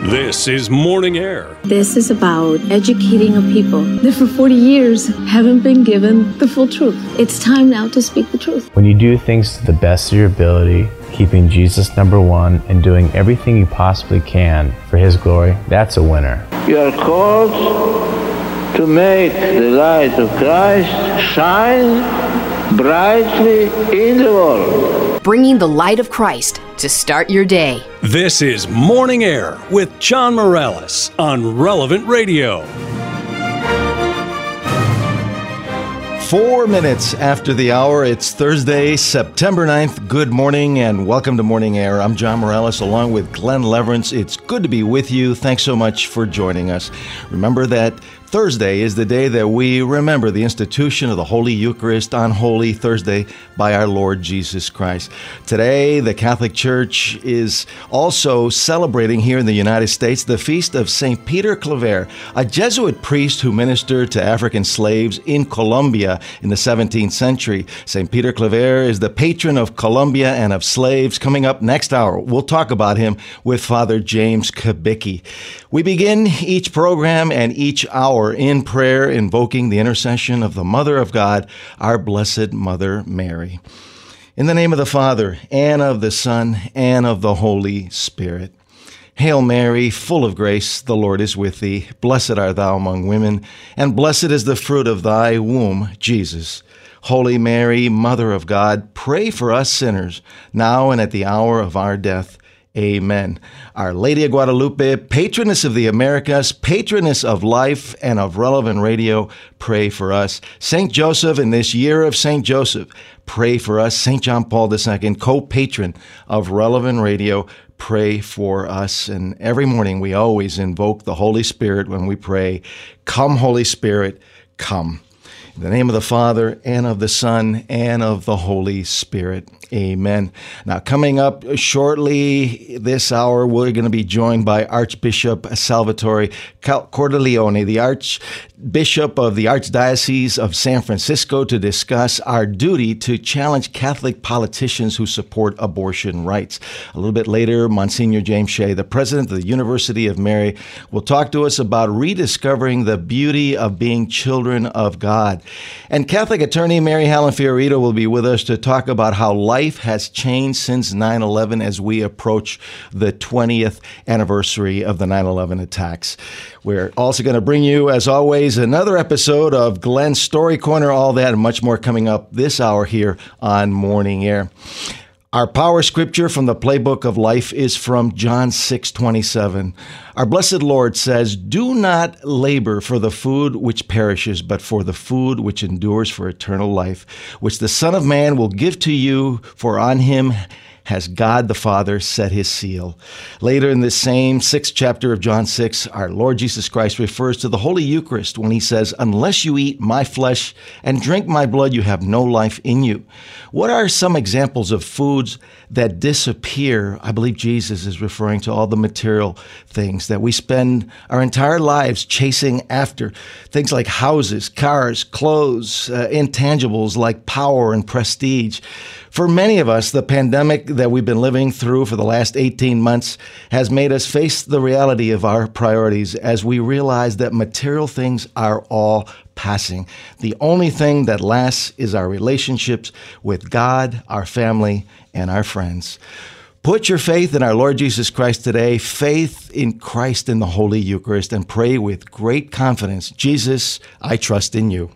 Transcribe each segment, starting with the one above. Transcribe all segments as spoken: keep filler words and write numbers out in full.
This is Morning Air. This is about educating a people that for forty years haven't been given the full truth. It's time now to speak the truth. When you do things to the best of your ability, keeping Jesus number one and doing everything you possibly can for His glory, that's a winner. You are called to make the light of Christ shine brightly in the world. Bringing the light of Christ to start your day. This is Morning Air with John Morales on Relevant Radio. Four minutes after the hour, it's Thursday, September ninth. Good morning and welcome to Morning Air. I'm John Morales along with Glenn Leverance. It's good to be with you. Thanks so much for joining us. Remember that Thursday is the day that we remember the institution of the Holy Eucharist on Holy Thursday by our Lord Jesus Christ. Today, the Catholic Church is also celebrating here in the United States the feast of Saint Peter Claver, a Jesuit priest who ministered to African slaves in Colombia in the seventeenth century. Saint Peter Claver is the patron of Colombia and of slaves. Coming up next hour, we'll talk about him with Father James Kubicki. We begin each program and each hour in prayer, invoking the intercession of the Mother of God, our Blessed Mother Mary. In the name of the Father, and of the Son, and of the Holy Spirit. Hail Mary, full of grace, the Lord is with thee. Blessed art thou among women, and blessed is the fruit of thy womb, Jesus. Holy Mary, Mother of God, pray for us sinners, now and at the hour of our death. Amen. Our Lady of Guadalupe, patroness of the Americas, patroness of life and of Relevant Radio, pray for us. Saint Joseph, in this year of Saint Joseph, pray for us. Saint John Paul the Second, co-patron of Relevant Radio, pray for us. And every morning we always invoke the Holy Spirit when we pray, "Come, Holy Spirit, come." In the name of the Father, and of the Son, and of the Holy Spirit. Amen. Now, coming up shortly this hour, we're going to be joined by Archbishop Salvatore Cordileone, the Archbishop of the Archdiocese of San Francisco, to discuss our duty to challenge Catholic politicians who support abortion rights. A little bit later, Monsignor James Shea, the president of the University of Mary, will talk to us about rediscovering the beauty of being children of God. And Catholic attorney Mary Helen Fiorito will be with us to talk about how life has changed since nine eleven as we approach the twentieth anniversary of the nine eleven attacks. We're also going to bring you, as always, another episode of Glenn's Story Corner, all that and much more coming up this hour here on Morning Air. Our power scripture from the Playbook of Life is from John six twenty-seven. Our blessed Lord says, "Do not labor for the food which perishes, but for the food which endures for eternal life, which the Son of Man will give to you, for on him has God the Father set his seal." Later in this same sixth chapter of John six, our Lord Jesus Christ refers to the Holy Eucharist when he says, "Unless you eat my flesh and drink my blood, you have no life in you." What are some examples of foods that disappear? I believe Jesus is referring to all the material things that we spend our entire lives chasing after. Things like houses, cars, clothes, uh, intangibles like power and prestige. For many of us, the pandemic that we've been living through for the last eighteen months has made us face the reality of our priorities as we realize that material things are all passing. The only thing that lasts is our relationships with God, our family, and our friends. Put your faith in our Lord Jesus Christ today, faith in Christ in the Holy Eucharist, and pray with great confidence, "Jesus, I trust in you."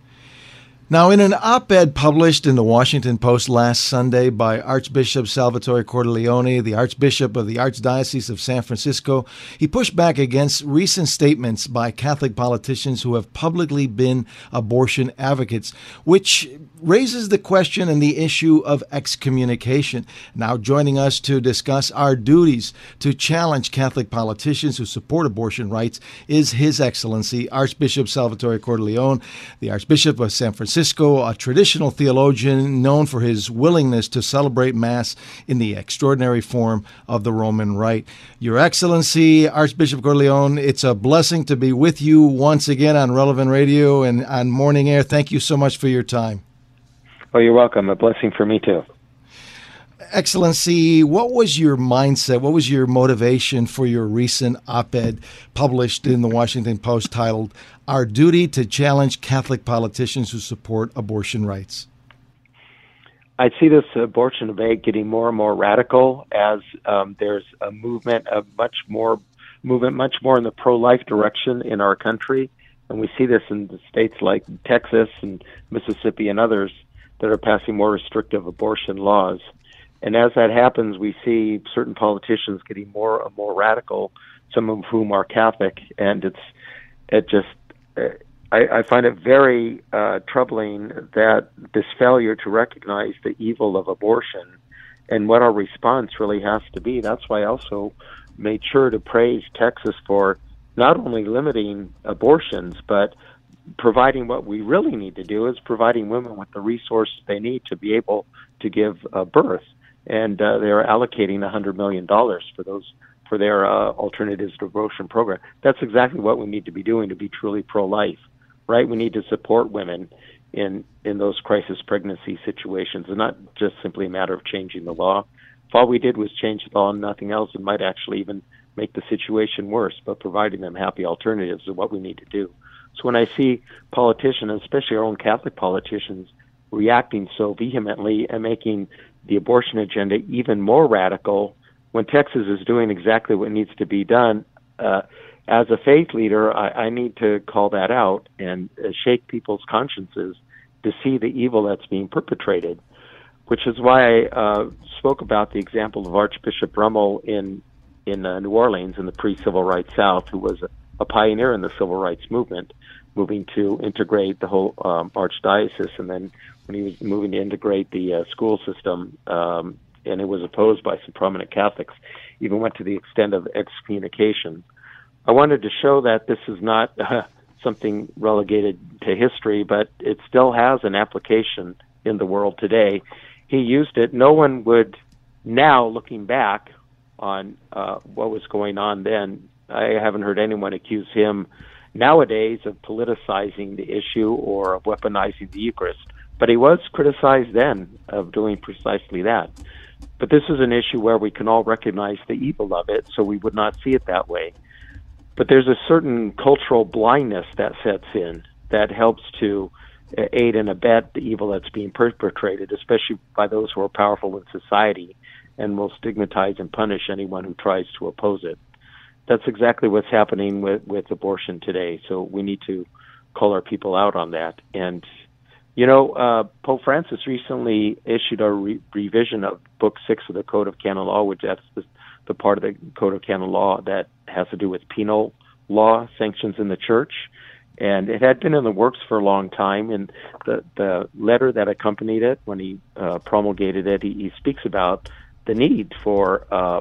Now, in an op-ed published in the Washington Post last Sunday by Archbishop Salvatore Cordileone, the Archbishop of the Archdiocese of San Francisco, he pushed back against recent statements by Catholic politicians who have publicly been abortion advocates, which raises the question and the issue of excommunication. Now, joining us to discuss our duties to challenge Catholic politicians who support abortion rights is His Excellency Archbishop Salvatore Cordileone, the Archbishop of San Francisco, a traditional theologian known for his willingness to celebrate Mass in the extraordinary form of the Roman Rite. Your Excellency, Archbishop Cordileone, it's a blessing to be with you once again on Relevant Radio and on Morning Air. Thank you so much for your time. Oh, you're welcome. A blessing for me, too. Excellency, what was your mindset? What was your motivation for your recent op-ed published in the Washington Post titled, "Our Duty to Challenge Catholic Politicians Who Support Abortion Rights"? I see this abortion debate getting more and more radical as um, there's a movement of much more movement, much more in the pro-life direction in our country, and we see this in the states like Texas and Mississippi and others that are passing more restrictive abortion laws. And as that happens, we see certain politicians getting more and more radical, some of whom are Catholic, and it's it just. Uh, I, I find it very uh, troubling that this failure to recognize the evil of abortion and what our response really has to be. That's why I also made sure to praise Texas for not only limiting abortions, but providing what we really need to do is providing women with the resources they need to be able to give uh, birth. And uh, they're allocating one hundred million dollars for those for their uh, alternatives to abortion program. That's exactly what we need to be doing to be truly pro-life. Right, we need to support women in in those crisis pregnancy situations, and not just simply a matter of changing the law. If all we did was change the law and nothing else, it might actually even make the situation worse. But providing them happy alternatives is what we need to do. So when I see politicians, especially our own Catholic politicians, reacting so vehemently and making the abortion agenda even more radical, when Texas is doing exactly what needs to be done. Uh, As a faith leader, I, I need to call that out and uh, shake people's consciences to see the evil that's being perpetrated, which is why I uh, spoke about the example of Archbishop Rummel in in uh, New Orleans in the pre-Civil Rights South, who was a, a pioneer in the Civil Rights Movement, moving to integrate the whole um, archdiocese, and then when he was moving to integrate the uh, school system, um, and it was opposed by some prominent Catholics, even went to the extent of excommunication. I wanted to show that this is not uh, something relegated to history, but it still has an application in the world today. He used it. No one would now, looking back on uh, what was going on then, I haven't heard anyone accuse him nowadays of politicizing the issue or of weaponizing the Eucharist. But he was criticized then of doing precisely that. But this is an issue where we can all recognize the evil of it, so we would not see it that way. But there's a certain cultural blindness that sets in that helps to aid and abet the evil that's being perpetrated, especially by those who are powerful in society and will stigmatize and punish anyone who tries to oppose it. That's exactly what's happening with, with abortion today. So we need to call our people out on that. And, you know, uh, Pope Francis recently issued a re- revision of Book Six of the Code of Canon Law, which that's the the part of the Code of Canon Law that has to do with penal law sanctions in the church. And it had been in the works for a long time. And the, the letter that accompanied it, when he uh, promulgated it, he, he speaks about the need for uh,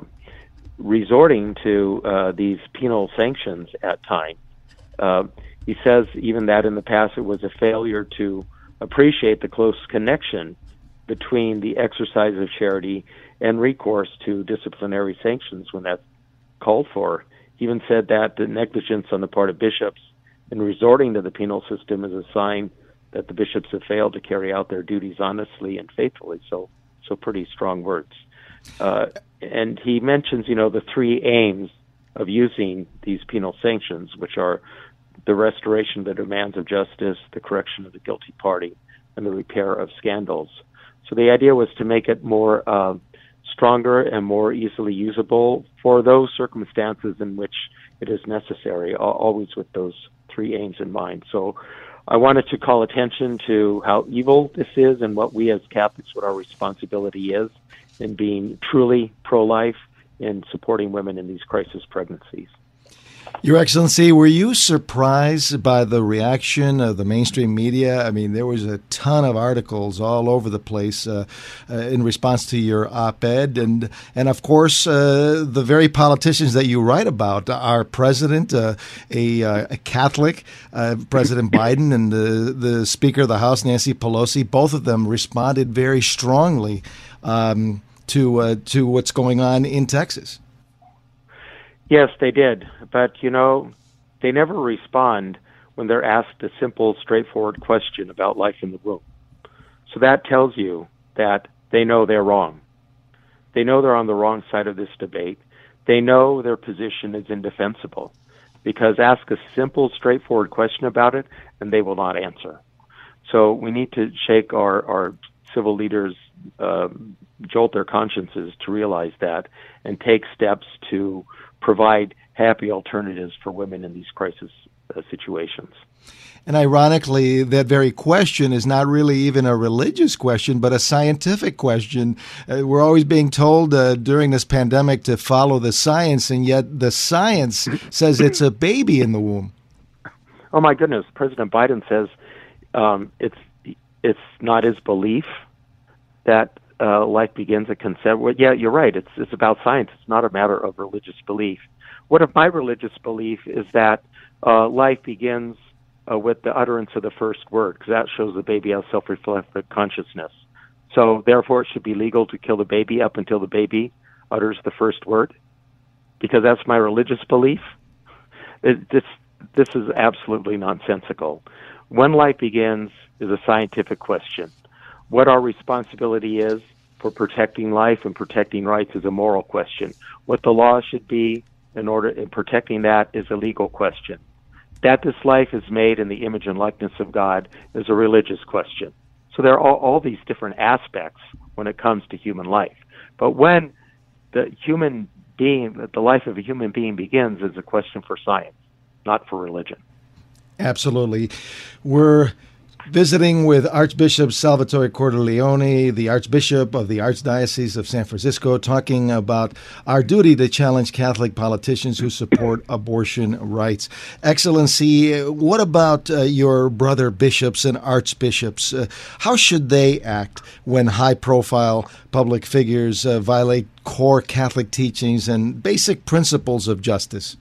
resorting to uh, these penal sanctions at times. Uh, he says even that in the past it was a failure to appreciate the close connection between the exercise of charity and recourse to disciplinary sanctions when that's called for. He even said that the negligence on the part of bishops in resorting to the penal system is a sign that the bishops have failed to carry out their duties honestly and faithfully. So, so pretty strong words. Uh, and he mentions, you know, the three aims of using these penal sanctions, which are the restoration of the demands of justice, the correction of the guilty party, and the repair of scandals. So the idea was to make it more uh, stronger and more easily usable for those circumstances in which it is necessary, always with those three aims in mind. So I wanted to call attention to how evil this is and what we as Catholics, what our responsibility is in being truly pro-life and supporting women in these crisis pregnancies. Your Excellency, were you surprised by the reaction of the mainstream media? I mean, there was a ton of articles all over the place uh, uh, in response to your op-ed. And, and of course, uh, the very politicians that you write about, our president, uh, a, uh, a Catholic, uh, President Biden, and the, the Speaker of the House, Nancy Pelosi, both of them responded very strongly um, to uh, to what's going on in Texas. Yes, they did. But, you know, they never respond when they're asked a simple, straightforward question about life in the womb. So that tells you that they know they're wrong. They know they're on the wrong side of this debate. They know their position is indefensible, because ask a simple, straightforward question about it, and they will not answer. So we need to shake our, our civil leaders, uh, jolt their consciences to realize that, and take steps to provide happy alternatives for women in these crisis uh, situations. And ironically, that very question is not really even a religious question, but a scientific question. Uh, we're always being told uh, during this pandemic to follow the science, and yet the science says it's a baby in the womb. Oh, my goodness. President Biden says um, it's it's not his belief that uh, life begins at conception. Well, yeah, you're right. It's it's about science. It's not a matter of religious belief. What if my religious belief is that uh, life begins Uh, with the utterance of the first word, because that shows the baby has self-reflective consciousness. So therefore it should be legal to kill the baby up until the baby utters the first word, because that's my religious belief. It, this this is absolutely nonsensical. When life begins is a scientific question. What our responsibility is for protecting life and protecting rights is a moral question. What the law should be in order in protecting that is a legal question. That this life is made in the image and likeness of God is a religious question. So there are all, all these different aspects when it comes to human life. But when the human being, the life of a human being begins, is a question for science, not for religion. Absolutely. We're visiting with Archbishop Salvatore Cordileone, the Archbishop of the Archdiocese of San Francisco, talking about our duty to challenge Catholic politicians who support abortion rights. Excellency, what about uh, your brother bishops and archbishops? Uh, how should they act when high-profile public figures uh, violate core Catholic teachings and basic principles of justice?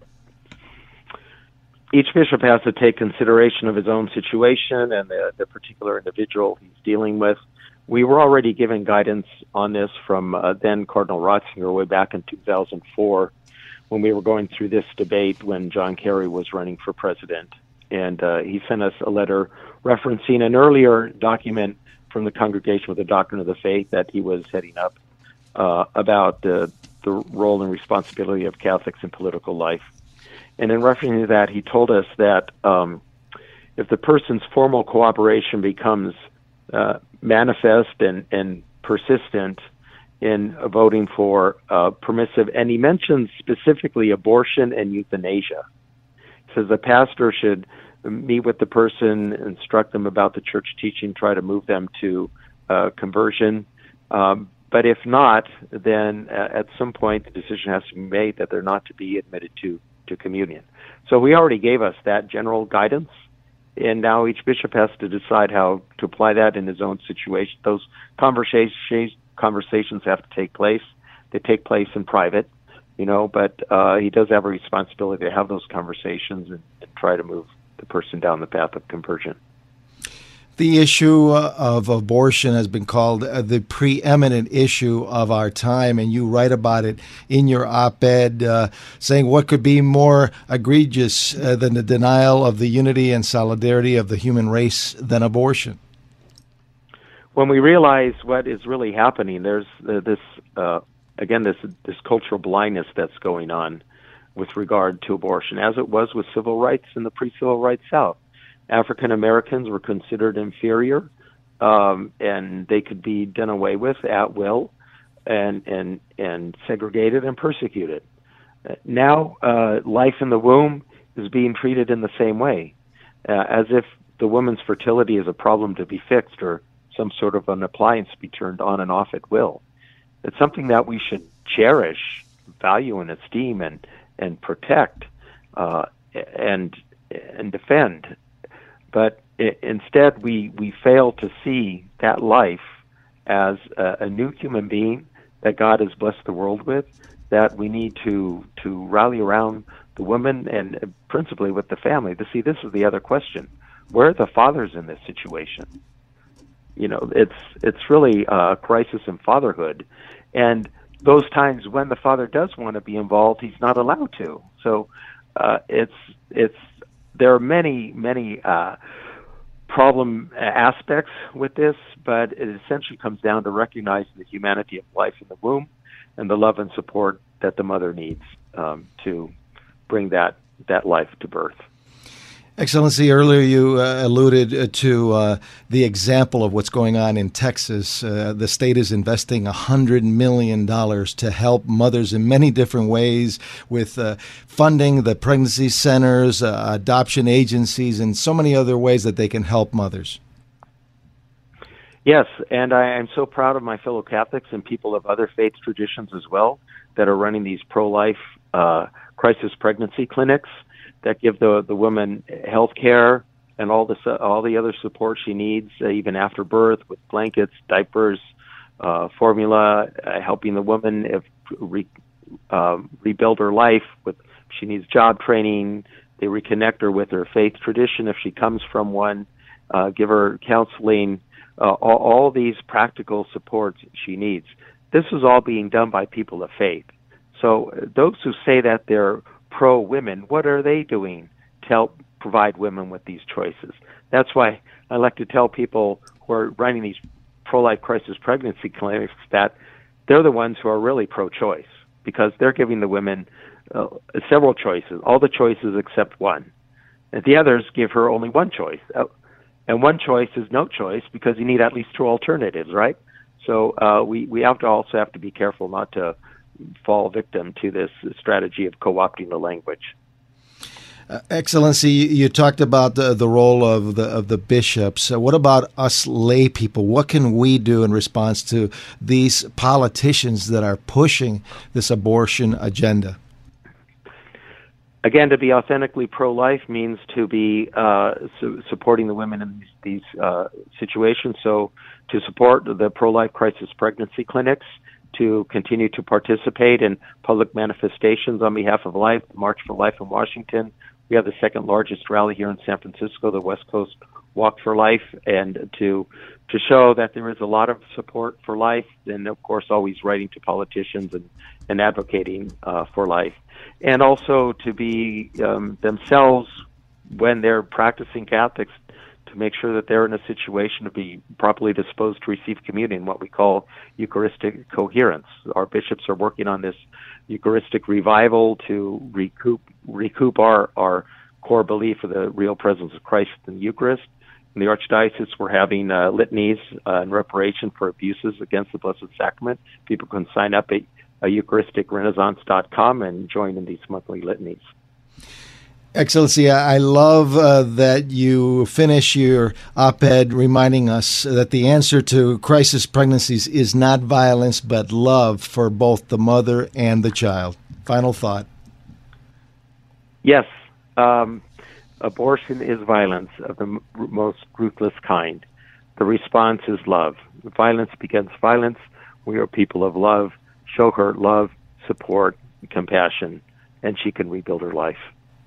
Each bishop has to take consideration of his own situation and the, the particular individual he's dealing with. We were already given guidance on this from uh, then Cardinal Ratzinger way back in two thousand four, when we were going through this debate when John Kerry was running for president. And uh, he sent us a letter referencing an earlier document from the Congregation with the Doctrine of the Faith that he was heading up uh, about the, the role and responsibility of Catholics in political life. And in reference to that, he told us that um, if the person's formal cooperation becomes uh, manifest and, and persistent in voting for uh, permissive, and he mentions specifically abortion and euthanasia. He says the pastor should meet with the person, instruct them about the church teaching, try to move them to uh, conversion. Um, but if not, then uh, at some point the decision has to be made that they're not to be admitted to to communion. So we already gave us that general guidance, and now each bishop has to decide how to apply that in his own situation. Those conversations conversations have to take place. They take place in private, you know, but uh, he does have a responsibility to have those conversations and, and try to move the person down the path of conversion. The issue of abortion has been called the preeminent issue of our time, and you write about it in your op-ed, uh, saying what could be more egregious uh, than the denial of the unity and solidarity of the human race than abortion. When we realize what is really happening, there's uh, this, uh, again, this this cultural blindness that's going on with regard to abortion, as it was with civil rights in the pre-civil rights South. African Americans were considered inferior, um, and they could be done away with at will, and and and segregated and persecuted. Uh, now, uh, life in the womb is being treated in the same way, uh, as if the woman's fertility is a problem to be fixed or some sort of an appliance to be turned on and off at will. It's something that we should cherish, value, and esteem, and and protect, uh, and and defend. But it, instead, we, we fail to see that life as a, a new human being that God has blessed the world with, that we need to to rally around the woman and principally with the family. To see, this is the other question. Where are the fathers in this situation? You know, it's it's really a crisis in fatherhood. And those times when the father does want to be involved, he's not allowed to. So uh, it's it's there are many, many uh, problem aspects with this, but it essentially comes down to recognizing the humanity of life in the womb and the love and support that the mother needs um, to bring that, that life to birth. Excellency, earlier you uh, alluded to uh, the example of what's going on in Texas. Uh, the state is investing one hundred million dollars to help mothers in many different ways with uh, funding the pregnancy centers, uh, adoption agencies, and so many other ways that they can help mothers. Yes, and I am so proud of my fellow Catholics and people of other faith traditions as well that are running these pro-life uh, crisis pregnancy clinics that give the the woman health care and all the all the other support she needs, uh, even after birth, with blankets, diapers, uh, formula, uh, helping the woman if re, uh, rebuild her life. With if she needs job training, they reconnect her with her faith tradition if she comes from one. Uh, give her counseling, uh, all, all these practical supports she needs. This is all being done by people of faith. So uh, those who say that they're pro-women, what are they doing to help provide women with these choices? That's why I like to tell people who are running these pro-life crisis pregnancy clinics that they're the ones who are really pro-choice, because they're giving the women uh, several choices, all the choices except one. And the others give her only one choice. Uh, and one choice is no choice, because you need at least two alternatives, right? So uh, we, we have to also have to be careful not to fall victim to this strategy of co-opting the language. Uh, Excellency, you talked about the, the role of the of the bishops. Uh, what about us lay people? What can we do in response to these politicians that are pushing this abortion agenda? Again, to be authentically pro-life means to be uh, su- supporting the women in these, these uh, situations. So to support the pro-life crisis pregnancy clinics, to continue to participate in public manifestations on behalf of life, the March for Life in Washington. We have the second largest rally here in San Francisco, the West Coast Walk for Life, and to to show that there is a lot of support for life, and of course always writing to politicians and, and advocating uh, for life. And also to be um, themselves, when they're practicing Catholics, to make sure that they're in a situation to be properly disposed to receive communion, what we call Eucharistic coherence. Our bishops are working on this Eucharistic revival to recoup recoup our, our core belief of the real presence of Christ in the Eucharist. In the Archdiocese, we're having uh, litanies uh, in reparation for abuses against the Blessed Sacrament. People can sign up at uh, Eucharistic Renaissance dot com and join in these monthly litanies. Excellency, I love uh, that you finish your op-ed reminding us that the answer to crisis pregnancies is not violence, but love for both the mother and the child. Final thought. Yes, um, abortion is violence of the m- most ruthless kind. The response is love. Violence begets violence. We are people of love. Show her love, support, and compassion, and she can rebuild her life.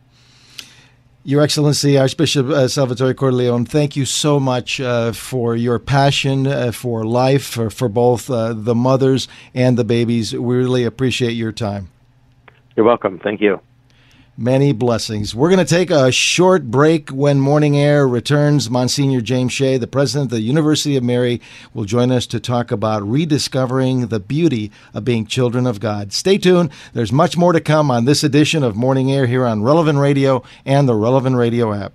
Your Excellency, Archbishop uh, Salvatore Cordileone, thank you so much uh, for your passion uh, for life, for, for both uh, the mothers and the babies. We really appreciate your time. You're welcome. Thank you. Many blessings. We're going to take a short break. When Morning Air returns, Monsignor James Shea, the president of the University of Mary, will join us to talk about rediscovering the beauty of being children of God. Stay tuned. There's much more to come on this edition of Morning Air here on Relevant Radio and the Relevant Radio app.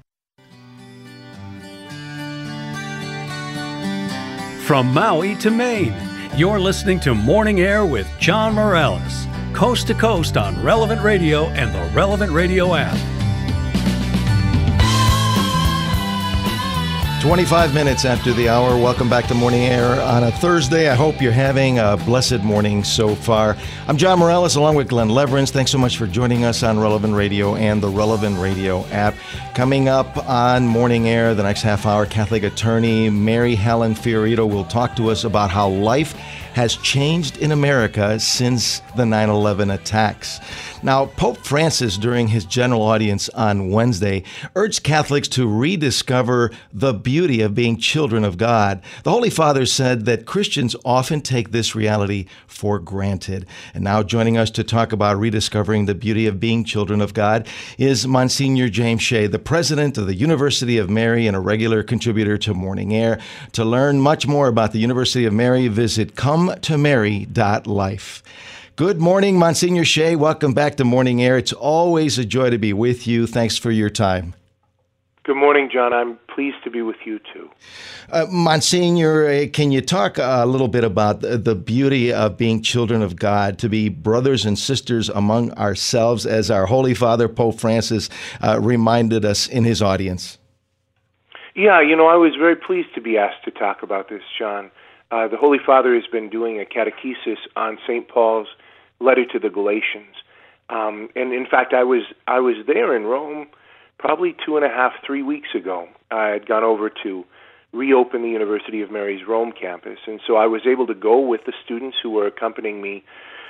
From Maui to Maine, you're listening to Morning Air with John Morales. Coast to coast on Relevant Radio and the Relevant Radio app. twenty-five minutes after the hour. Welcome back to Morning Air on a Thursday. I hope you're having a blessed morning so far. I'm John Morales along with Glenn Leverance. Thanks so much for joining us on Relevant Radio and the Relevant Radio app. Coming up on Morning Air, the next half hour, Catholic attorney Mary Helen Fiorito will talk to us about how life has changed in America since the nine eleven attacks. Now, Pope Francis, during his general audience on Wednesday, urged Catholics to rediscover the beauty of being children of God. The Holy Father said that Christians often take this reality for granted. And now joining us to talk about rediscovering the beauty of being children of God is Monsignor James Shea, the president of the University of Mary and a regular contributor to Morning Air. To learn much more about the University of Mary, visit come to mary dot life. Good morning, Monsignor Shea. Welcome back to Morning Air. It's always a joy to be with you. Thanks for your time. Good morning, John. I'm pleased to be with you, too. Uh, Monsignor, uh, can you talk a little bit about the, the beauty of being children of God, to be brothers and sisters among ourselves, as our Holy Father, Pope Francis, uh, reminded us in his audience? Yeah, you know, I was very pleased to be asked to talk about this, John. Uh, the Holy Father has been doing a catechesis on Saint Paul's letter to the Galatians. Um, and in fact, I was I was there in Rome probably two and a half, three weeks ago. I had gone over to reopen the University of Mary's Rome campus. And so I was able to go with the students who were accompanying me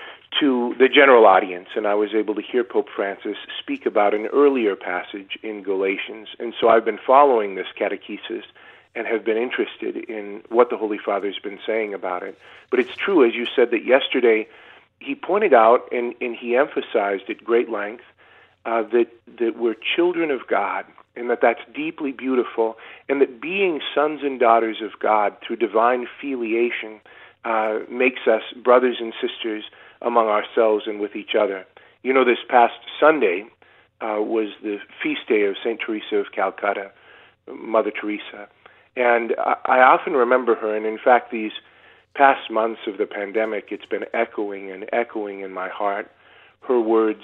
to the general audience, and I was able to hear Pope Francis speak about an earlier passage in Galatians. And so I've been following this catechesis and have been interested in what the Holy Father's been saying about it. But it's true, as you said, that yesterday he pointed out and, and he emphasized at great length uh, that, that we're children of God, and that that's deeply beautiful, and that being sons and daughters of God through divine filiation uh, makes us brothers and sisters among ourselves and with each other. You know, this past Sunday uh, was the feast day of Saint Teresa of Calcutta, Mother Teresa. And I, I often remember her, and in fact, these past months of the pandemic, it's been echoing and echoing in my heart, her words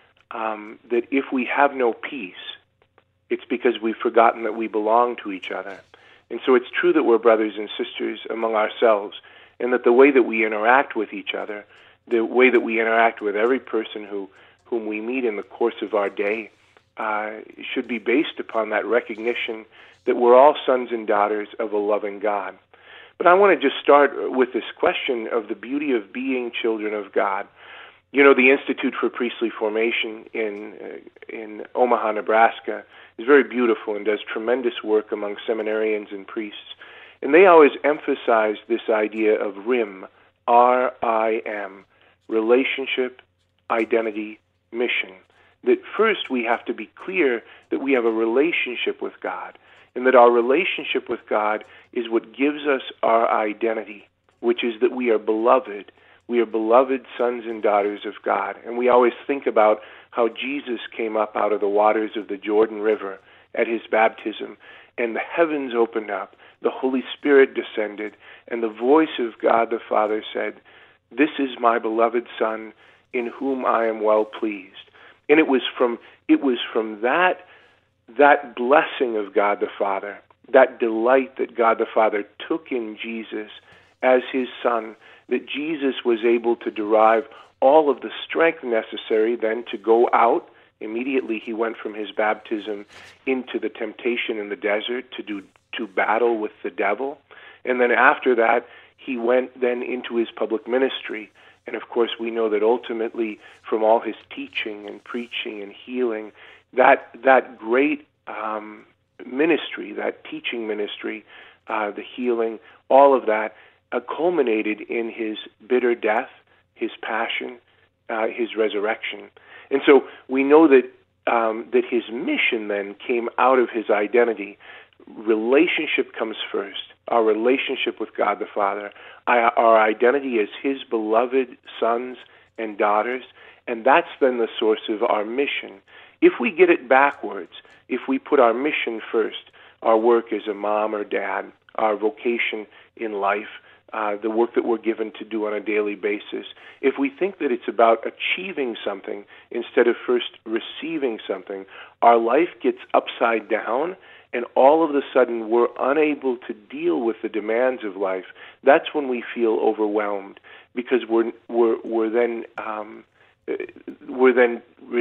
um, that if we have no peace, it's because we've forgotten that we belong to each other. And so it's true that we're brothers and sisters among ourselves, and that the way that we interact with each other, the way that we interact with every person who whom we meet in the course of our day, uh, should be based upon that recognition that we're all sons and daughters of a loving God. But I want to just start with this question of the beauty of being children of God. You know, the Institute for Priestly Formation in uh, in Omaha, Nebraska, is very beautiful and does tremendous work among seminarians and priests. And they always emphasize this idea of R I M, R I M, relationship, identity, mission. That first we have to be clear that we have a relationship with God, and that our relationship with God is what gives us our identity, which is that we are beloved. We are beloved sons and daughters of God. And we always think about how Jesus came up out of the waters of the Jordan River at his baptism, and the heavens opened up, the Holy Spirit descended, and the voice of God the Father said, "This is my beloved Son, in whom I am well pleased." And it was from it was from that that blessing of God the Father, that delight that God the Father took in Jesus as his Son, that Jesus was able to derive all of the strength necessary then to go out. Immediately he went from his baptism into the temptation in the desert to do to battle with the devil. And then after that, he went then into his public ministry. And of course, we know that ultimately, from all his teaching and preaching and healing, that that great um, ministry, that teaching ministry, uh, the healing, all of that uh, culminated in his bitter death, his passion, uh, his resurrection. And so we know that um, that his mission then came out of his identity. Relationship comes first. Our relationship with God the Father, our identity as his beloved sons and daughters, and that's then the source of our mission. If we get it backwards, if we put our mission first, our work as a mom or dad, our vocation in life, uh, the work that we're given to do on a daily basis, if we think that it's about achieving something instead of first receiving something, our life gets upside down, and all of a sudden we're unable to deal with the demands of life. That's when we feel overwhelmed, because we're we're we're then um, we're then re-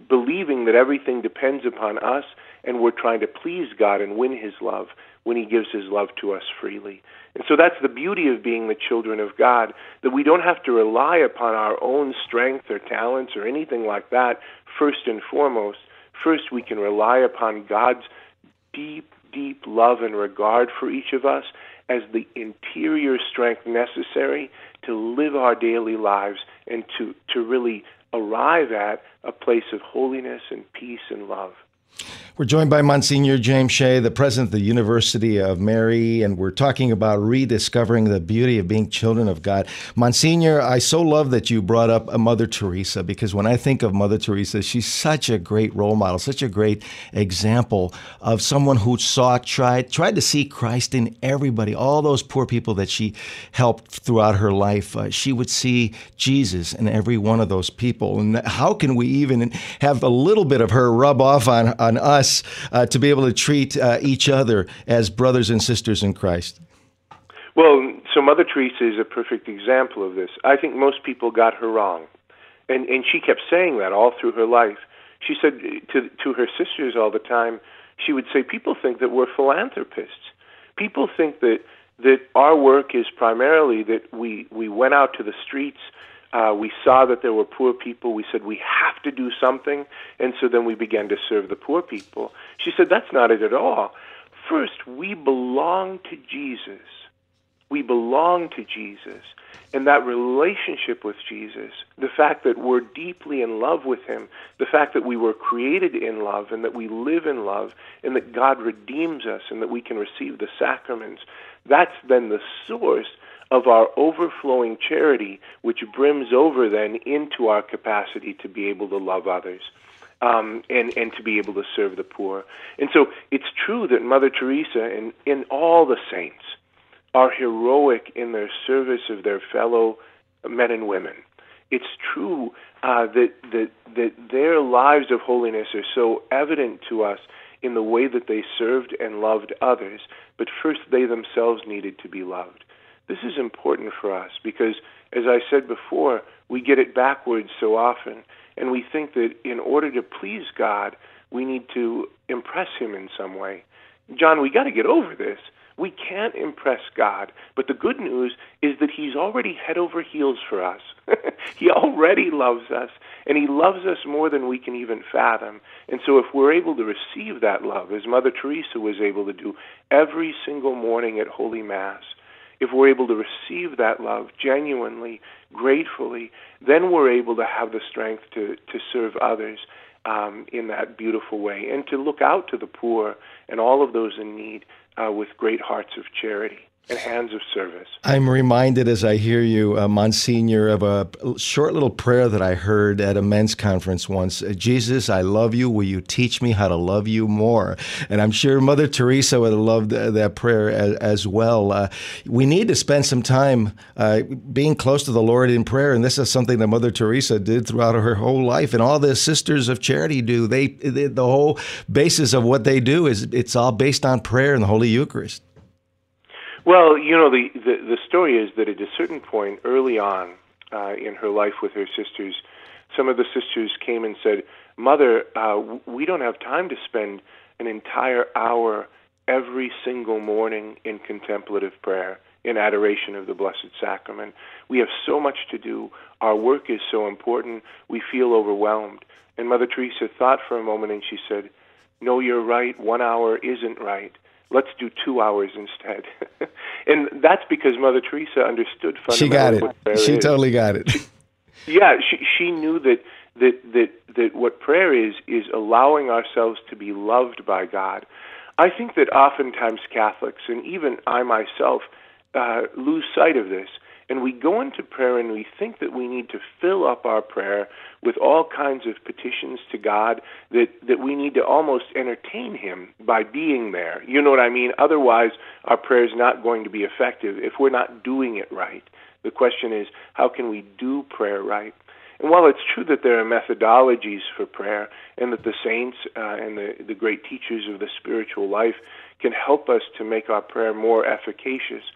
believing that everything depends upon us, and we're trying to please God and win his love when he gives his love to us freely. And so that's the beauty of being the children of God, that we don't have to rely upon our own strength or talents or anything like that first and foremost. First, we can rely upon God's deep, deep love and regard for each of us as the interior strength necessary to live our daily lives and to, to really arrive at a place of holiness and peace and love. We're joined by Monsignor James Shea, the president of the University of Mary, and we're talking about rediscovering the beauty of being children of God. Monsignor, I so love that you brought up a Mother Teresa, because when I think of Mother Teresa, she's such a great role model, such a great example of someone who saw, tried, tried to see Christ in everybody, all those poor people that she helped throughout her life. Uh, she would see Jesus in every one of those people. And how can we even have a little bit of her rub off on, on us Uh, to be able to treat uh, each other as brothers and sisters in Christ? Well, so Mother Teresa is a perfect example of this. I think most people got her wrong. And and she kept saying that all through her life. She said to, to her sisters all the time, she would say, people think that we're philanthropists. People think that, that our work is primarily that we, we went out to the streets. Uh, we saw that there were poor people. We said, we have to do something. And so then we began to serve the poor people. She said, that's not it at all. First, we belong to Jesus. We belong to Jesus. And that relationship with Jesus, the fact that we're deeply in love with him, the fact that we were created in love and that we live in love and that God redeems us and that we can receive the sacraments, that's then the source of our overflowing charity, which brims over then into our capacity to be able to love others um, and, and to be able to serve the poor. And so it's true that Mother Teresa and, and all the saints are heroic in their service of their fellow men and women. It's true uh, that, that, that their lives of holiness are so evident to us in the way that they served and loved others, but first they themselves needed to be loved. This is important for us because, as I said before, we get it backwards so often, and we think that in order to please God, we need to impress him in some way. John, we got to get over this. We can't impress God, but the good news is that he's already head over heels for us. He already loves us, and he loves us more than we can even fathom. And so if we're able to receive that love, as Mother Teresa was able to do every single morning at Holy Mass, if we're able to receive that love genuinely, gratefully, then we're able to have the strength to, to serve others um, in that beautiful way and to look out to the poor and all of those in need uh, with great hearts of charity and hands of service. I'm reminded as I hear you, uh, Monsignor, of a short little prayer that I heard at a men's conference once. Jesus, I love you. Will you teach me how to love you more? And I'm sure Mother Teresa would have loved that prayer as, as well. Uh, we need to spend some time uh, being close to the Lord in prayer, and this is something that Mother Teresa did throughout her whole life, and all the Sisters of Charity do. They, they the whole basis of what they do is it's all based on prayer and the Holy Eucharist. Well, you know, the, the, the story is that at a certain point early on uh, in her life with her sisters, some of the sisters came and said, Mother, uh, we don't have time to spend an entire hour every single morning in contemplative prayer, in adoration of the Blessed Sacrament. We have so much to do. Our work is so important. We feel overwhelmed. And Mother Teresa thought for a moment and she said, no, you're right. One hour isn't right. Let's do two hours instead. And that's because Mother Teresa understood fundamentally she got it. what prayer She is. totally got it. She, yeah, she, she knew that, that, that, that what prayer is, is allowing ourselves to be loved by God. I think that oftentimes Catholics, and even I myself, uh, lose sight of this. And we go into prayer and we think that we need to fill up our prayer with all kinds of petitions to God, that, that we need to almost entertain him by being there. You know what I mean? Otherwise, our prayer is not going to be effective if we're not doing it right. The question is, how can we do prayer right? And while it's true that there are methodologies for prayer and that the saints uh, and the, the great teachers of the spiritual life can help us to make our prayer more efficacious,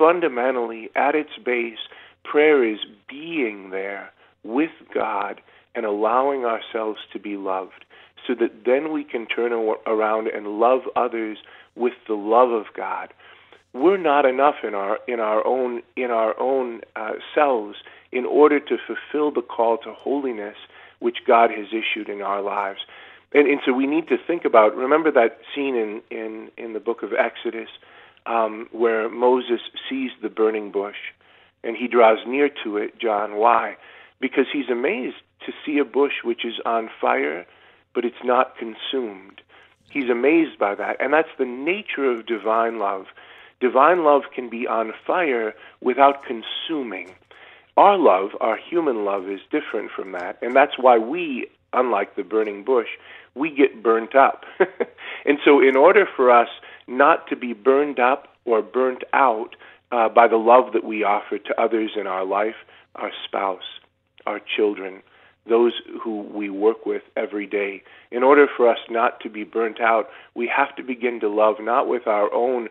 fundamentally, at its base, prayer is being there with God and allowing ourselves to be loved, so that then we can turn around and love others with the love of God. We're not enough in our in our own in our own uh, selves in order to fulfill the call to holiness which God has issued in our lives. And, and so we need to think about, remember that scene in, in, in the book of Exodus um, where Moses sees the burning bush and he draws near to it, John. Why? Because he's amazed to see a bush which is on fire, but it's not consumed. He's amazed by that. And that's the nature of divine love. Divine love can be on fire without consuming. Our love, our human love, is different from that. And that's why we, unlike the burning bush, we get burnt up. And so in order for us not to be burned up or burnt out uh, by the love that we offer to others in our life, our spouse, our children, those who we work with every day, in order for us not to be burnt out, we have to begin to love not with our own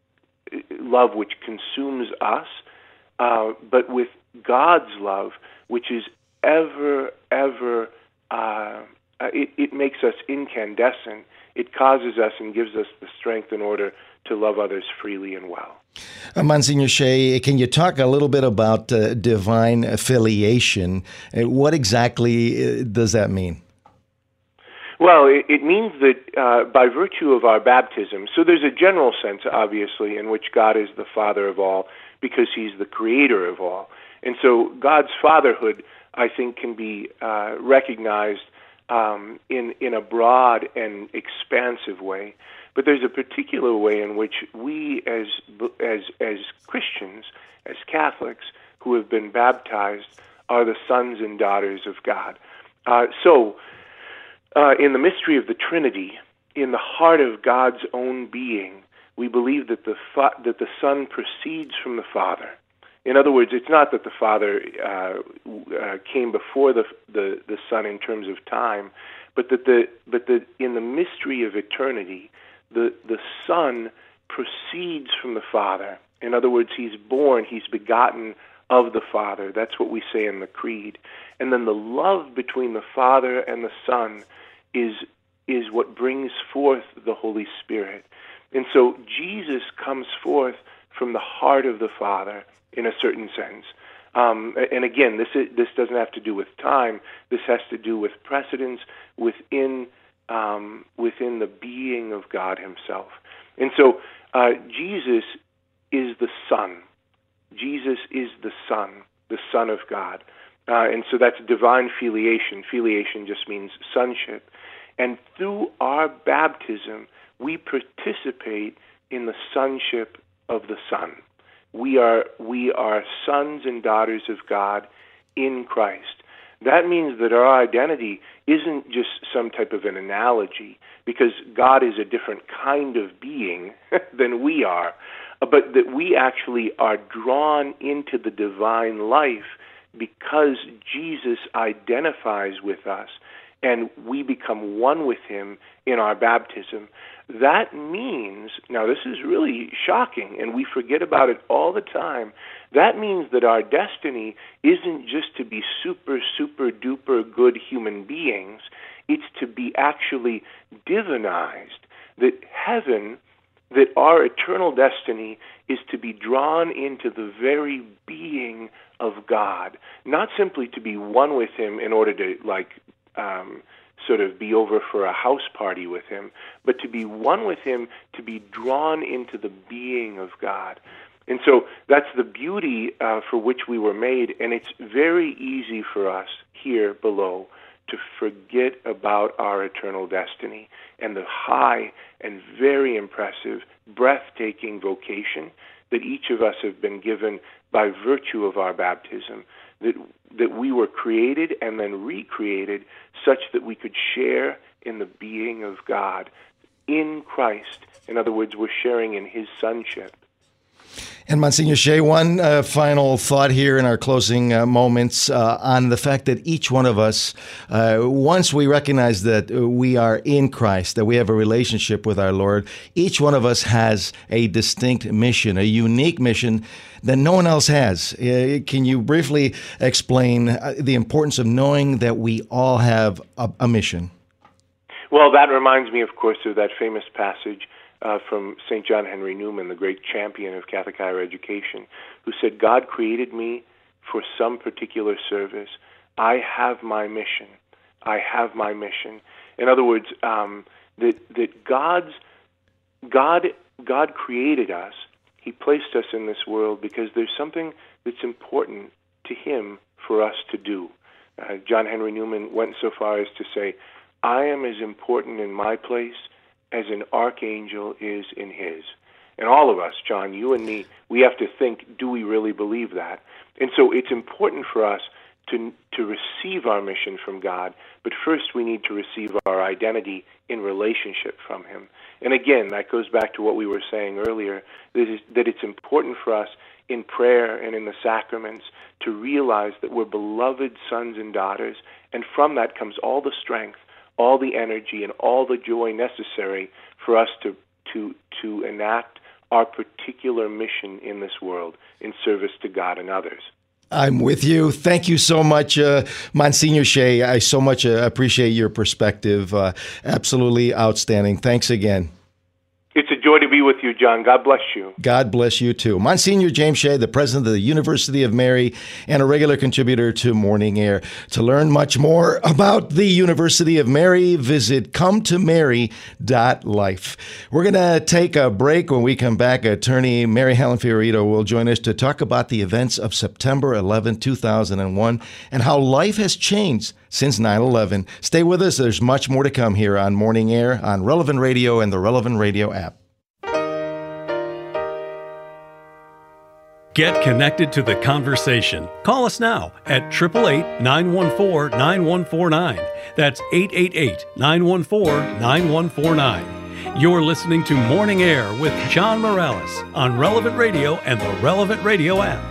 love which consumes us, uh, but with God's love, which is ever, ever, uh, it, it makes us incandescent. It causes us and gives us the strength in order to love others freely and well. Uh, Monsignor Shea, can you talk a little bit about uh, divine affiliation? Uh, what exactly uh, does that mean? Well, it, it means that uh, by virtue of our baptism, so there's a general sense, obviously, in which God is the Father of all because he's the creator of all. And so God's fatherhood, I think, can be uh, recognized um, in, in a broad and expansive way. But there's a particular way in which we as as as Christians, as Catholics, who have been baptized, are the sons and daughters of God. Uh, so, uh, in the mystery of the Trinity, in the heart of God's own being, we believe that the fa- that the Son proceeds from the Father. In other words, it's not that the Father uh, uh, came before the, the the Son in terms of time, but that the but that in the mystery of eternity, the the Son proceeds from the Father. In other words, he's born, he's begotten of the Father. That's what we say in the Creed. And then the love between the Father and the Son is is what brings forth the Holy Spirit. And so Jesus comes forth from the heart of the Father in a certain sense. Um, and again, this is, this doesn't have to do with time. This has to do with precedence within um, within the being of God himself. And so uh, Jesus is the Son. Jesus is the Son, the Son of God. Uh, and so that's divine filiation. Filiation just means sonship. And through our baptism, we participate in the sonship of the Son. We are we are sons and daughters of God in Christ. That means that our identity isn't just some type of an analogy, because God is a different kind of being than we are, but that we actually are drawn into the divine life because Jesus identifies with us and we become one with him in our baptism. That means, now this is really shocking, and we forget about it all the time, that means that our destiny isn't just to be super, super duper good human beings, it's to be actually divinized, that heaven, that our eternal destiny is to be drawn into the very being of God, not simply to be one with him in order to, like, um, sort of be over for a house party with him, but to be one with him, to be drawn into the being of God. And so that's the beauty uh, for which we were made, and it's very easy for us here below to forget about our eternal destiny and the high and very impressive, breathtaking vocation that each of us have been given by virtue of our baptism, that that we were created and then recreated such that we could share in the being of God in Christ. In other words, we're sharing in his sonship. And Monsignor Shea, one uh, final thought here in our closing uh, moments uh, on the fact that each one of us, uh, once we recognize that we are in Christ, that we have a relationship with our Lord, each one of us has a distinct mission, a unique mission that no one else has. Uh, can you briefly explain uh, the importance of knowing that we all have a, a mission? Well, that reminds me, of course, of that famous passage Uh, from Saint John Henry Newman, the great champion of Catholic higher education, who said, God created me for some particular service. I have my mission. I have my mission. In other words, um, that that God's God God created us. He placed us in this world because there's something that's important to Him for us to do. Uh, John Henry Newman went so far as to say, I am as important in my place as an archangel is in his. And all of us, John, you and me, we have to think, do we really believe that? And so it's important for us to to receive our mission from God, but first we need to receive our identity in relationship from Him. And again, that goes back to what we were saying earlier, that, is, that it's important for us in prayer and in the sacraments to realize that we're beloved sons and daughters, and from that comes all the strength, all the energy, and all the joy necessary for us to to to enact our particular mission in this world in service to God and others. I'm with you. Thank you so much, uh, Monsignor Shea. I so much uh, appreciate your perspective. Uh, absolutely outstanding. Thanks again. It's a joy to be with you, John. God bless you. God bless you, too. Monsignor James Shea, the president of the University of Mary and a regular contributor to Morning Air. To learn much more about the University of Mary, visit come to mary dot life. We're going to take a break. When we come back, attorney Mary Helen Fiorito will join us to talk about the events of September eleventh, two thousand one, and how life has changed since nine eleven. Stay with us. There's much more to come here on Morning Air, on Relevant Radio and the Relevant Radio app. Get connected to the conversation. Call us now at eight eight eight, nine one four, nine one four nine. That's eight eight eight, nine one four, nine one four nine. You're listening to Morning Air with John Morales on Relevant Radio and the Relevant Radio app.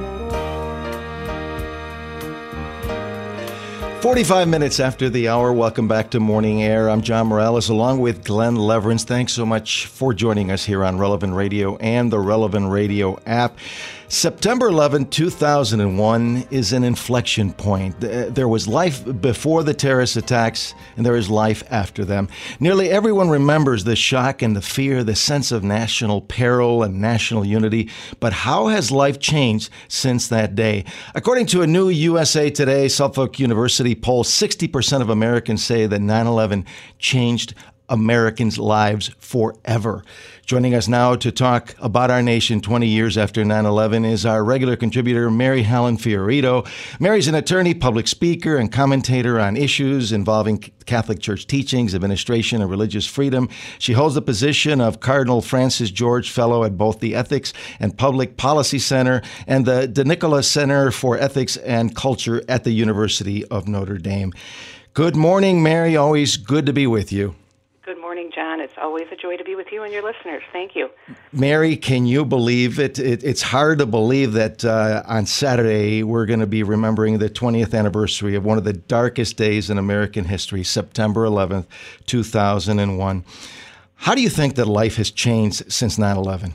forty-five minutes after the hour, welcome back to Morning Air. I'm John Morales along with Glenn Leverance. Thanks so much for joining us here on Relevant Radio and the Relevant Radio app. September eleventh, two thousand one is an inflection point. There was life before the terrorist attacks, and there is life after them. Nearly everyone remembers the shock and the fear, the sense of national peril and national unity. But how has life changed since that day? According to a new U S A Today Suffolk University poll, sixty percent of Americans say that nine eleven changed Americans' lives forever. Joining us now to talk about our nation twenty years after nine eleven is our regular contributor, Mary Helen Fiorito. Mary's an attorney, public speaker, and commentator on issues involving Catholic Church teachings, administration, and religious freedom. She holds the position of Cardinal Francis George Fellow at both the Ethics and Public Policy Center and the De Nicola Center for Ethics and Culture at the University of Notre Dame. Good morning, Mary. Always good to be with you. Good morning, John. It's always a joy to be with you and your listeners. Thank you. Mary, can you believe it? it it's hard to believe that uh, on Saturday we're going to be remembering the twentieth anniversary of one of the darkest days in American history, September eleventh, two thousand one. How do you think that life has changed since nine eleven?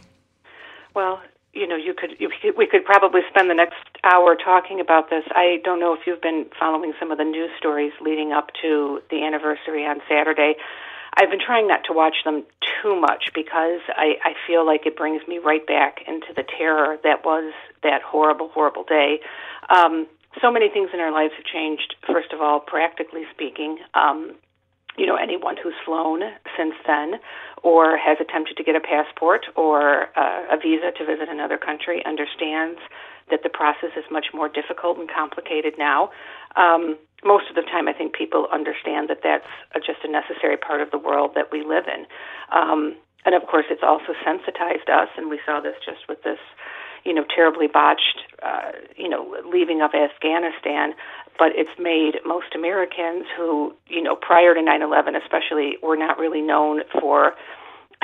Well, you know, you could we could probably spend the next hour talking about this. I don't know if you've been following some of the news stories leading up to the anniversary on Saturday. I've been trying not to watch them too much because I, I feel like it brings me right back into the terror that was that horrible, horrible day. Um, so many things in our lives have changed, first of all, practically speaking. Um, you know, anyone who's flown since then or has attempted to get a passport or uh, a visa to visit another country understands that the process is much more difficult and complicated now. Um, most of the time, I think people understand that that's a, just a necessary part of the world that we live in. Um, and, of course, it's also sensitized us, and we saw this just with this, you know, terribly botched, uh, you know, leaving of Afghanistan. But it's made most Americans who, you know, prior to nine eleven especially, were not really known for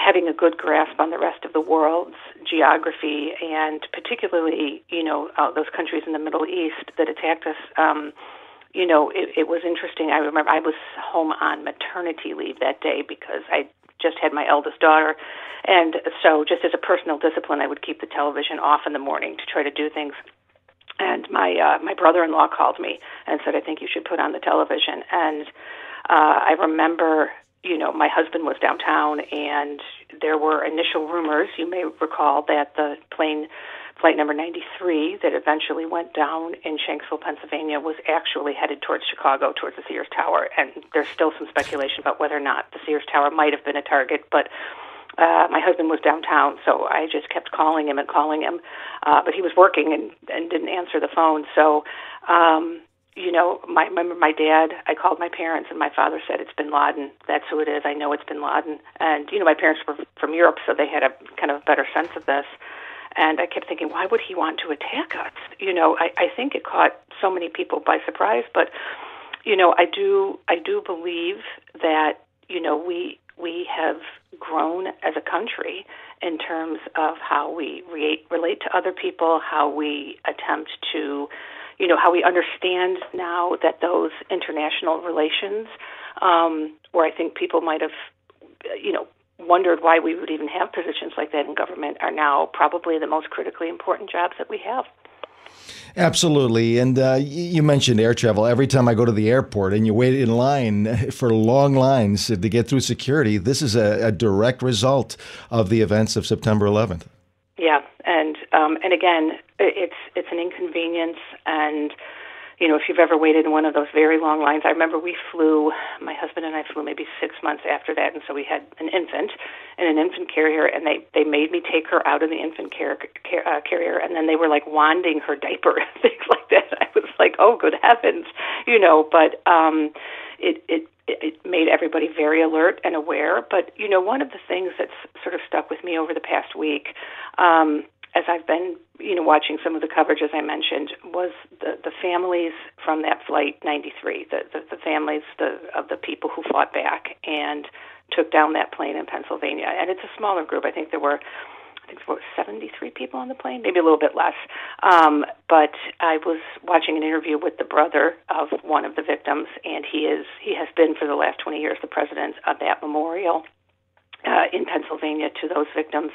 having a good grasp on the rest of the world's geography, and particularly, you know, uh, those countries in the Middle East that attacked us. Um, you know, it, it was interesting. I remember I was home on maternity leave that day because I just had my eldest daughter, and so just as a personal discipline, I would keep the television off in the morning to try to do things. And my uh, my brother-in-law called me and said, I think you should put on the television. And uh, I remember, you know, my husband was downtown, and there were initial rumors, you may recall, that the plane, flight number ninety-three, that eventually went down in Shanksville, Pennsylvania, was actually headed towards Chicago, towards the Sears Tower. And there's still some speculation about whether or not the Sears Tower might have been a target, but Uh, my husband was downtown, so I just kept calling him and calling him, uh, but he was working and, and didn't answer the phone. So, um, you know, my, my my dad, I called my parents, and my father said, it's Bin Laden. That's who it is. I know it's Bin Laden. And, you know, my parents were from Europe, so they had a kind of a better sense of this. And I kept thinking, why would he want to attack us? You know, I, I think it caught so many people by surprise. But, you know, I do I do believe that, you know, we we have grown as a country in terms of how we re- relate to other people, how we attempt to, you know, how we understand now that those international relations, um, where I think people might have, you know, wondered why we would even have positions like that in government, are now probably the most critically important jobs that we have. Absolutely. And uh, you mentioned air travel. Every time I go to the airport and you wait in line for long lines to get through security, this is a, a direct result of the events of September eleventh. Yeah. And um, and again, it's it's an inconvenience. And, you know, if you've ever waited in one of those very long lines, I remember we flew, my husband and I flew maybe six months after that. And so we had an infant in an infant carrier, and they, they made me take her out of the infant car, car, uh, carrier, and then they were like wanding her diaper, things like that. I was like, oh, good heavens, you know, but um, it, it, it made everybody very alert and aware. But, you know, one of the things that's sort of stuck with me over the past week, um, as I've been, you know, watching some of the coverage, as I mentioned, was the, the families from that flight ninety-three, the, the, the families the, of the people who fought back and took down that plane in Pennsylvania. And it's a smaller group. I think there were, I think there were seventy-three people on the plane, maybe a little bit less. Um, but I was watching an interview with the brother of one of the victims, and he is he has been for the last twenty years the president of that memorial uh, in Pennsylvania to those victims.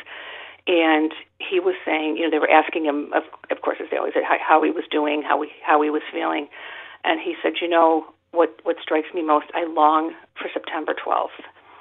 And he was saying, you know, they were asking him, of, of course, as they always did, how, how he was doing, how he how he was feeling. And he said, you know, what, what strikes me most, I long for September twelfth.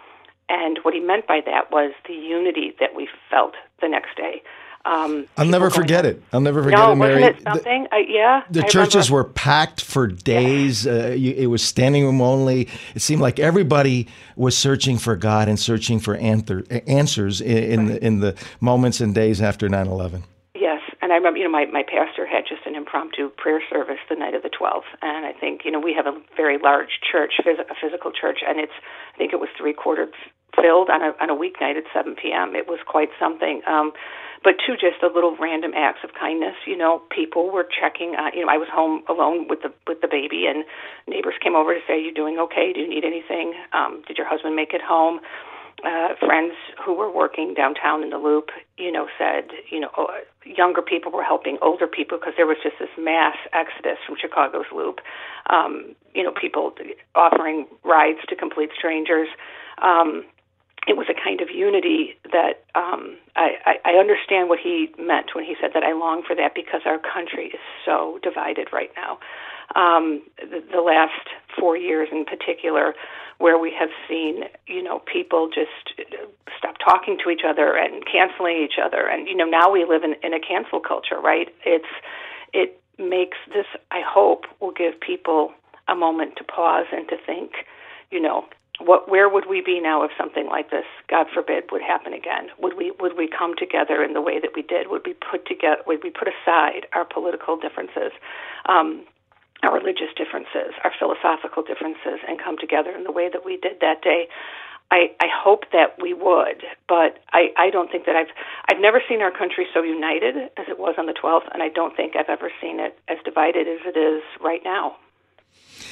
And what he meant by that was the unity that we felt the next day. Um, I'll never forget it. I'll never forget no, it, Mary. Wasn't it something? The, uh, yeah. The I churches remember. were packed for days. Uh, you, it was standing room only. It seemed like everybody was searching for God and searching for answer, answers in, in, right. the, in the moments and days after nine eleven. Yes, and I remember, you know, my, my pastor had just an impromptu prayer service the night of the twelfth, and I think, you know, we have a very large church, phys- a physical church, and it's, I think it was three-quarters filled on a on a weeknight at seven p.m. It was quite something. Um, but two, just the little random acts of kindness. You know, people were checking on, you know, I was home alone with the with the baby, and neighbors came over to say, are you doing okay? Do you need anything? Um, did your husband make it home? Uh, friends who were working downtown in the Loop, you know, said, you know, oh, younger people were helping older people because there was just this mass exodus from Chicago's Loop. Um, you know, people offering rides to complete strangers. Um, it was a kind of unity that um, I, I, I understand what he meant when he said that I long for that, because our country is so divided right now. Um, the, the last four years in particular, where we have seen, you know, people just stop talking to each other and canceling each other. And, you know, now we live in, in a cancel culture, right? It's it makes this, I hope, will give people a moment to pause and to think, you know, what where would we be now if something like this, God forbid, would happen again? Would we would we come together in the way that we did? Would we put together would we put aside our political differences? Um, our religious differences, our philosophical differences, and come together in the way that we did that day? I, I hope that we would, but I, I don't think that I've I've never seen our country so united as it was on the twelfth, and I don't think I've ever seen it as divided as it is right now.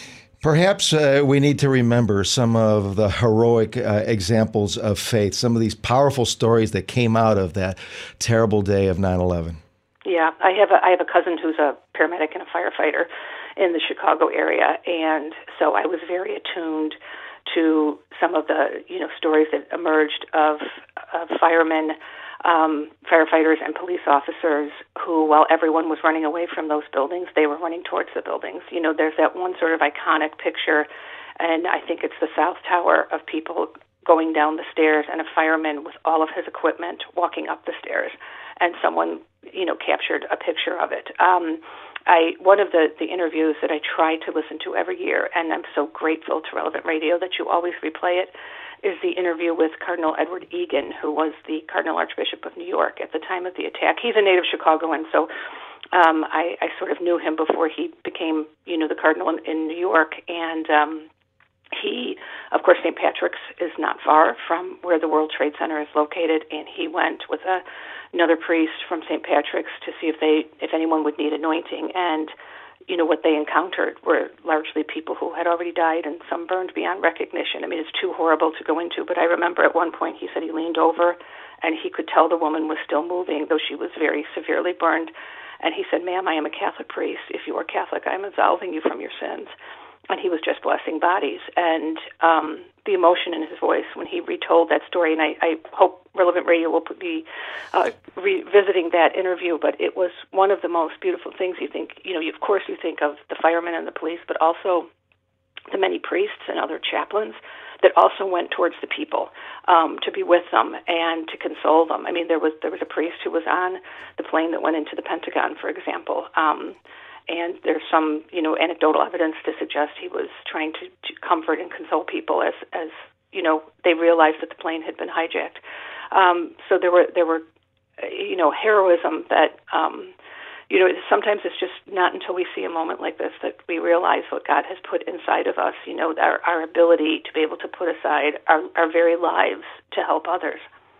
Perhaps uh, we need to remember some of the heroic uh, examples of faith, some of these powerful stories that came out of that terrible day of nine eleven. Yeah, I have a, I have a cousin who's a paramedic and a firefighter in the Chicago area, and so I was very attuned to some of the you know stories that emerged of, of firemen, um, firefighters, and police officers who, while everyone was running away from those buildings, they were running towards the buildings. You know, there's that one sort of iconic picture, and I think it's the South Tower, of people going down the stairs and a fireman with all of his equipment walking up the stairs, and someone, you know, captured a picture of it. Um, I one of the, the interviews that I try to listen to every year, and I'm so grateful to Relevant Radio that you always replay it, is the interview with Cardinal Edward Egan, who was the Cardinal Archbishop of New York at the time of the attack. He's a native Chicagoan, so um, I, I sort of knew him before he became, you know, the Cardinal in, in New York, and um, he, of course, Saint Patrick's is not far from where the World Trade Center is located, and he went with a, another priest from Saint Patrick's to see if they, if anyone would need anointing. And, you know, what they encountered were largely people who had already died and some burned beyond recognition. I mean, it's too horrible to go into, but I remember at one point he said he leaned over and he could tell the woman was still moving, though she was very severely burned. And he said, "Ma'am, I am a Catholic priest. If you are Catholic, I am absolving you from your sins." And he was just blessing bodies. And um, the emotion in his voice when he retold that story, and I, I hope Relevant Radio will be uh, revisiting that interview, but it was one of the most beautiful things. You think, you know, you, of course you think of the firemen and the police, but also the many priests and other chaplains that also went towards the people um, to be with them and to console them. I mean, there was there was a priest who was on the plane that went into the Pentagon, for example, um, and there's some, you know, anecdotal evidence to suggest he was trying to, to comfort and console people as, as, you know, they realized that the plane had been hijacked. Um, so there were, there were, you know, heroism that, um, you know, sometimes it's just not until we see a moment like this that we realize what God has put inside of us, you know, our, our ability to be able to put aside our, our very lives to help others.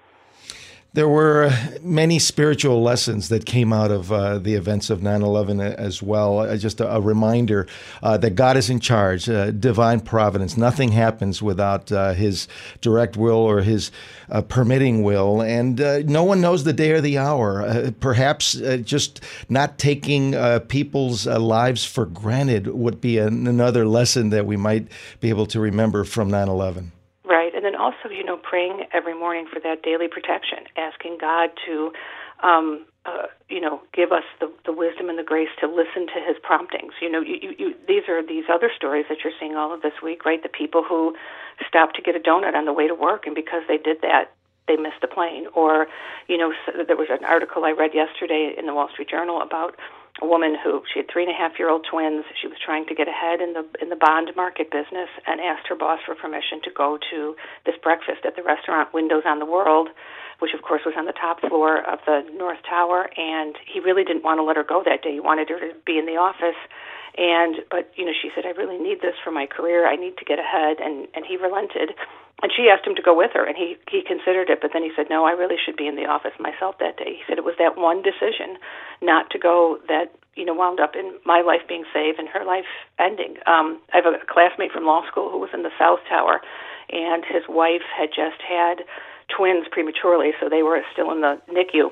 There were many spiritual lessons that came out of uh, the events of nine eleven as well. Uh, just a, a reminder uh, that God is in charge, uh, divine providence. Nothing happens without uh, his direct will or his uh, permitting will. And uh, no one knows the day or the hour. Uh, perhaps uh, just not taking uh, people's uh, lives for granted would be an, another lesson that we might be able to remember from nine eleven. Right, and then also, you know, praying every morning for that daily protection, asking God to, um, uh, you know, give us the, the wisdom and the grace to listen to his promptings. You know, you, you, you, these are these other stories that you're seeing all of this week, right? The people who stopped to get a donut on the way to work, and because they did that, they missed the plane. Or, you know, there was an article I read yesterday in the Wall Street Journal about a woman who, she had three and a half year old twins. She was trying to get ahead in the in the bond market business and asked her boss for permission to go to this breakfast at the restaurant Windows on the World, which of course was on the top floor of the North Tower. And he really didn't want to let her go that day. He wanted her to be in the office. And, but, you know, she said, "I really need this for my career. I need to get ahead." And, and he relented. And she asked him to go with her, and he, he considered it, but then he said, "No, I really should be in the office myself that day." He said it was that one decision not to go that, you know, wound up in my life being saved and her life ending. Um, I have a classmate from law school who was in the South Tower, and his wife had just had twins prematurely, so they were still in the N I C U.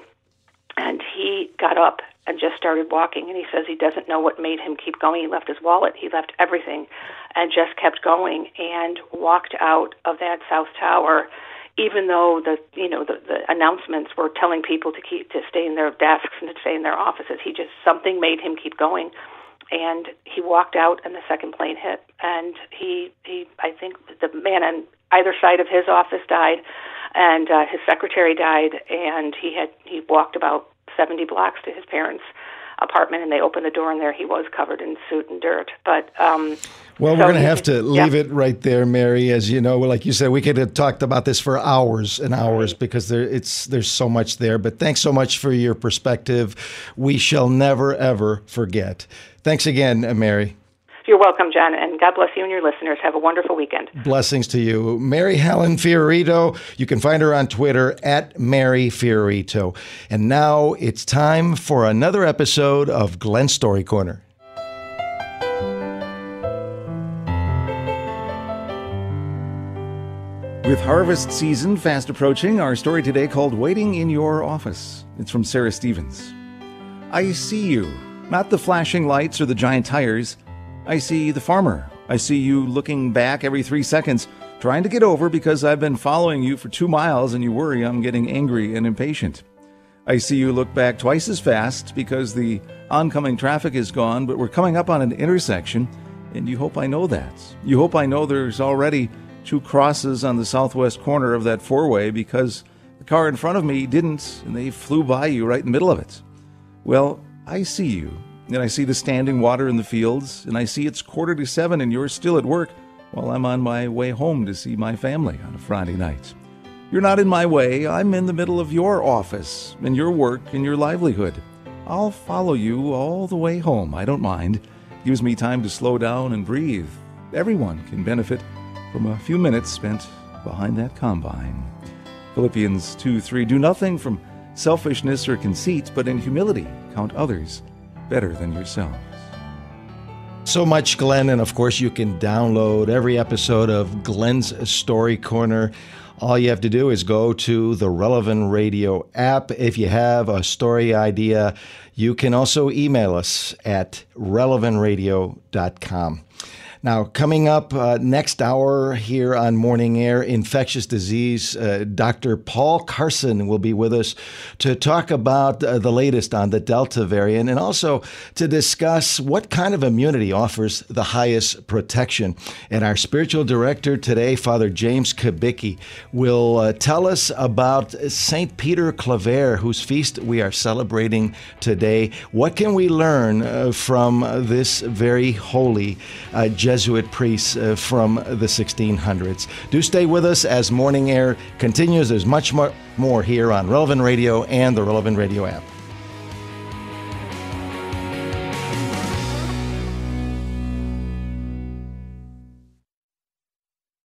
And he got up and just started walking, and he says he doesn't know what made him keep going. He left his wallet, he left everything, and just kept going and walked out of that South Tower, even though the you know the, the announcements were telling people to keep to stay in their desks and to stay in their offices. He just, something made him keep going, and he walked out, and the second plane hit, and he he I think the man on either side of his office died, and uh, his secretary died, and he had he walked about seventy blocks to his parents' apartment, and they opened the door, and there he was, covered in soot and dirt. But um, well, so we're going to have to leave yeah. it right there, Mary. As you know, like you said, we could have talked about this for hours and hours, right, because there it's there's so much there. But thanks so much for your perspective. We shall never ever forget. Thanks again, Mary. You're welcome, John, and God bless you and your listeners. Have a wonderful weekend. Blessings to you. Mary Helen Fiorito. You can find her on Twitter at Mary Fiorito. And now it's time for another episode of Glenn Story Corner. With harvest season fast approaching, our story today called Waiting in Your Office. It's from Sarah Stevens. I see you, not the flashing lights or the giant tires. I see the farmer. I see you looking back every three seconds, trying to get over because I've been following you for two miles and you worry I'm getting angry and impatient. I see you look back twice as fast because the oncoming traffic is gone, but we're coming up on an intersection, and you hope I know that. You hope I know there's already two crosses on the southwest corner of that four-way because the car in front of me didn't, and they flew by you right in the middle of it. Well, I see you, and I see the standing water in the fields, and I see it's quarter to seven and you're still at work while I'm on my way home to see my family on a Friday night. You're not in my way. I'm in the middle of your office and your work and your livelihood. I'll follow you all the way home. I don't mind. Gives me time to slow down and breathe. Everyone can benefit from a few minutes spent behind that combine. Philippians two three, do nothing from selfishness or conceit, but in humility count others better than yourselves. So much, Glenn, and of course you can download every episode of Glenn's Story Corner. All you have to do is go to the Relevant Radio app. If you have a story idea, you can also email us at relevant radio dot com. Now, coming up uh, next hour here on Morning Air, infectious disease, uh, Doctor Paul Carson will be with us to talk about uh, the latest on the Delta variant and also to discuss what kind of immunity offers the highest protection. And our spiritual director today, Father James Kubicki, will uh, tell us about Saint Peter Claver, whose feast we are celebrating today. What can we learn uh, from this very holy uh, Jesuit priests uh, from the sixteen hundreds. Do stay with us as Morning Air continues. There's much more, more here on Relevant Radio and the Relevant Radio app.